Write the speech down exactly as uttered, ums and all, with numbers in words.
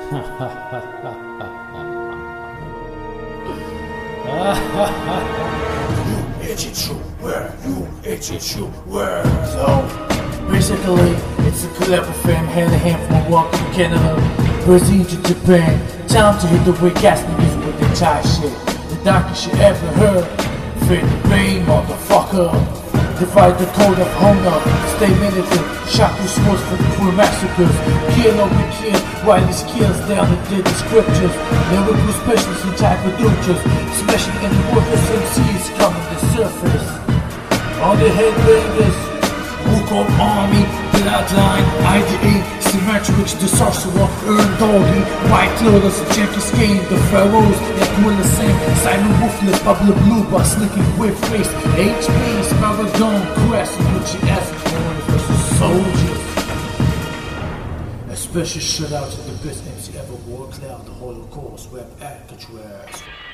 You itchy true where? You itchy true where? So, basically, it's a clever fam, hand in hand from Milwaukee to Canada, Brazil to Japan. Time to hit the way gas niggas with the tie shit. The darkest shit ever heard. Fit the brain, motherfucker. Divide the code of hunger. Stay militant. Shock with swords for the cruel massacres. Kill over kill, wireless kills down the dead scriptures. Lyrical specialists and type of dutures. Especially in the worthless M Cs coming to surface. On the headbangers. Wukong Army, Bloodline, I D A, Symmetrix, the Sorcerer, Earn Doggy, White Lotus, Jenkins Game, the Pharaohs, Aquila Sing, Simon Wolfless, Pablo Blue, Boss Slicking with Face, H P, Sparagon, Crest, Gucci S, versus Soldiers. A special shout out to the best M C ever wore, Cloud, the Holocaust, Web Alcatraz.